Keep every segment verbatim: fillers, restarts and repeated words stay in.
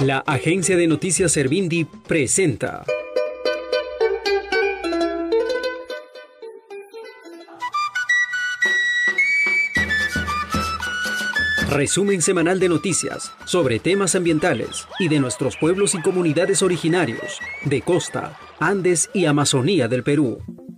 La agencia de noticias Servindi presenta resumen semanal de noticias sobre temas ambientales y de nuestros pueblos y comunidades originarios de costa, Andes y Amazonía del Perú.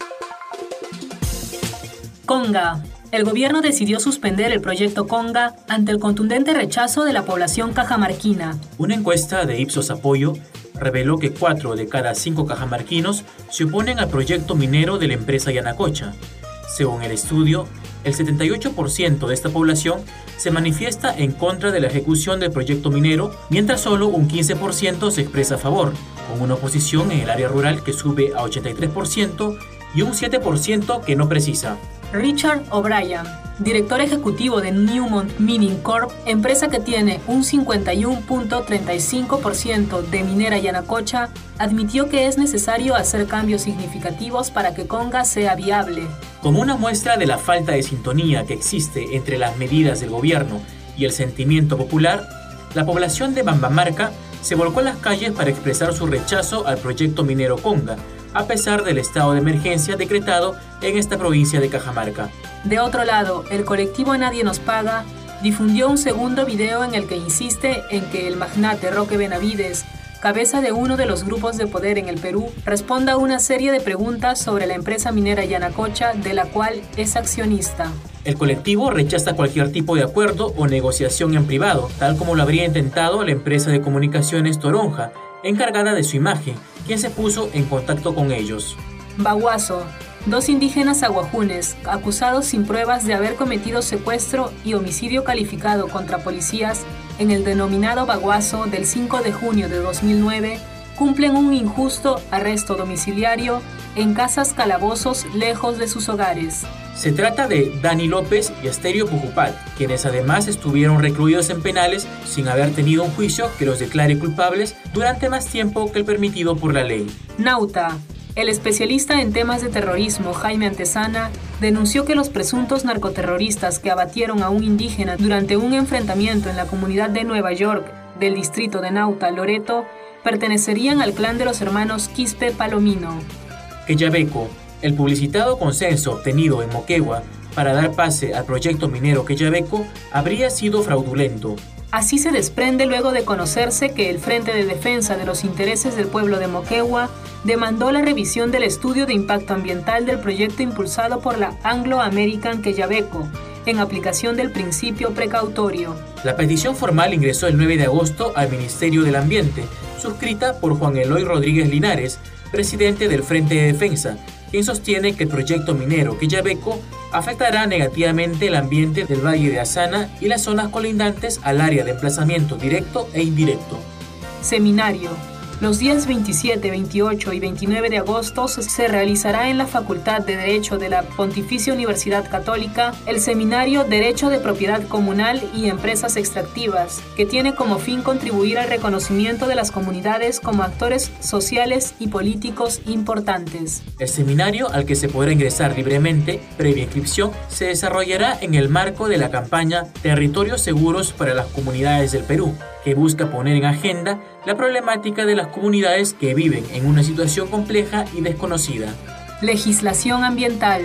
Conga. El gobierno decidió suspender el proyecto Conga ante el contundente rechazo de la población cajamarquina. Una encuesta de Ipsos Apoyo reveló que cuatro de cada cinco cajamarquinos se oponen al proyecto minero de la empresa Yanacocha. Según el estudio, el setenta y ocho por ciento de esta población se manifiesta en contra de la ejecución del proyecto minero, mientras solo un quince por ciento se expresa a favor, con una oposición en el área rural que sube a ochenta y tres por ciento y un siete por ciento que no precisa. Richard O'Brien, director ejecutivo de Newmont Mining Corp, empresa que tiene un cincuenta y uno punto treinta y cinco por ciento de minera Yanacocha, admitió que es necesario hacer cambios significativos para que Conga sea viable. Como una muestra de la falta de sintonía que existe entre las medidas del gobierno y el sentimiento popular, la población de Bambamarca se volcó a las calles para expresar su rechazo al proyecto minero Conga, a pesar del estado de emergencia decretado en esta provincia de Cajamarca. De otro lado, el colectivo Nadie Nos Paga difundió un segundo video en el que insiste en que el magnate Roque Benavides, cabeza de uno de los grupos de poder en el Perú, responda a una serie de preguntas sobre la empresa minera Yanacocha, de la cual es accionista. El colectivo rechaza cualquier tipo de acuerdo o negociación en privado, tal como lo habría intentado la empresa de comunicaciones Toronja, encargada de su imagen, quien se puso en contacto con ellos. Baguazo. Dos indígenas aguajunes, acusados sin pruebas de haber cometido secuestro y homicidio calificado contra policías en el denominado Baguazo del cinco de junio de dos mil nueve, cumplen un injusto arresto domiciliario en casas calabozos lejos de sus hogares. Se trata de Dani López y Asterio Pujupat, quienes además estuvieron recluidos en penales sin haber tenido un juicio que los declare culpables durante más tiempo que el permitido por la ley. Nauta. El especialista en temas de terrorismo, Jaime Antesana, denunció que los presuntos narcoterroristas que abatieron a un indígena durante un enfrentamiento en la comunidad de Nueva York del distrito de Nauta, Loreto, pertenecerían al clan de los hermanos Quispe Palomino. Quellaveco. El publicitado consenso obtenido en Moquegua para dar pase al proyecto minero Quellaveco habría sido fraudulento. Así se desprende luego de conocerse que el Frente de Defensa de los Intereses del Pueblo de Moquegua demandó la revisión del estudio de impacto ambiental del proyecto impulsado por la Anglo American Quellaveco, en aplicación del principio precautorio. La petición formal ingresó el nueve de agosto al Ministerio del Ambiente, suscrita por Juan Eloy Rodríguez Linares, presidente del Frente de Defensa, quien sostiene que el proyecto minero Quellaveco afectará negativamente el ambiente del Valle de Asana y las zonas colindantes al área de emplazamiento directo e indirecto. Seminario. Los días veintisiete, veintiocho y veintinueve de agosto se realizará en la Facultad de Derecho de la Pontificia Universidad Católica el seminario Derecho de Propiedad Comunal y Empresas Extractivas, que tiene como fin contribuir al reconocimiento de las comunidades como actores sociales y políticos importantes. El seminario, al que se podrá ingresar libremente, previa inscripción, se desarrollará en el marco de la campaña Territorios Seguros para las Comunidades del Perú, que busca poner en agenda la problemática de las comunidades que viven en una situación compleja y desconocida. Legislación ambiental.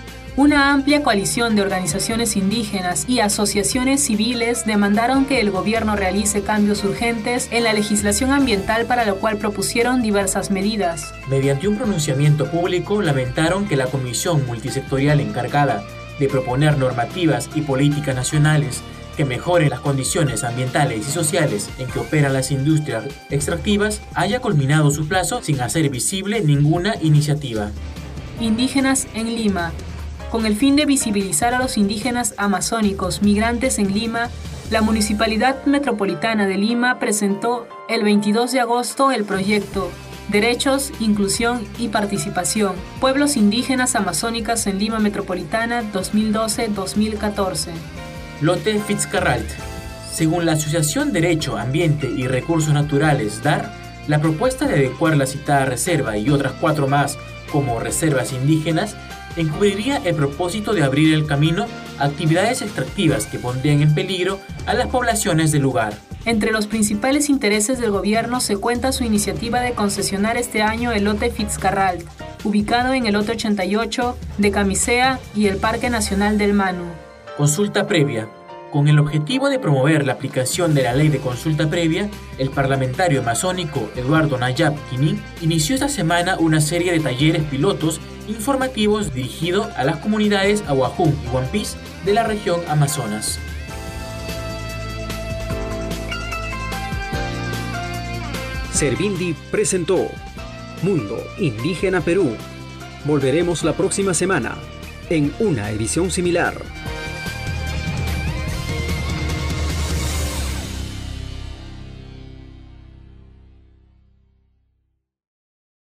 Una amplia coalición de organizaciones indígenas y asociaciones civiles demandaron que el gobierno realice cambios urgentes en la legislación ambiental, para lo cual propusieron diversas medidas. Mediante un pronunciamiento público, lamentaron que la comisión multisectorial encargada de proponer normativas y políticas nacionales que mejoren las condiciones ambientales y sociales en que operan las industrias extractivas haya culminado su plazo sin hacer visible ninguna iniciativa. Indígenas en Lima. Con el fin de visibilizar a los indígenas amazónicos migrantes en Lima, la Municipalidad Metropolitana de Lima presentó el veintidós de agosto el proyecto Derechos, Inclusión y Participación, Pueblos Indígenas Amazónicas en Lima Metropolitana dos mil doce a dos mil catorce. Lote Fitzcarrald. Según la Asociación Derecho, Ambiente y Recursos Naturales, D A R, la propuesta de adecuar la citada reserva y otras cuatro más como reservas indígenas encubriría el propósito de abrir el camino a actividades extractivas que pondrían en peligro a las poblaciones del lugar. Entre los principales intereses del gobierno se cuenta su iniciativa de concesionar este año el lote Fitzcarrald, ubicado en el lote ochenta y ocho de Camisea y el Parque Nacional del Manu. Consulta previa. Con el objetivo de promover la aplicación de la ley de consulta previa, el parlamentario amazónico Eduardo Nayab Quinín inició esta semana una serie de talleres pilotos informativos dirigidos a las comunidades Ahuajún y Huampis de la región Amazonas. Servindi presentó Mundo Indígena Perú. Volveremos la próxima semana en una edición similar.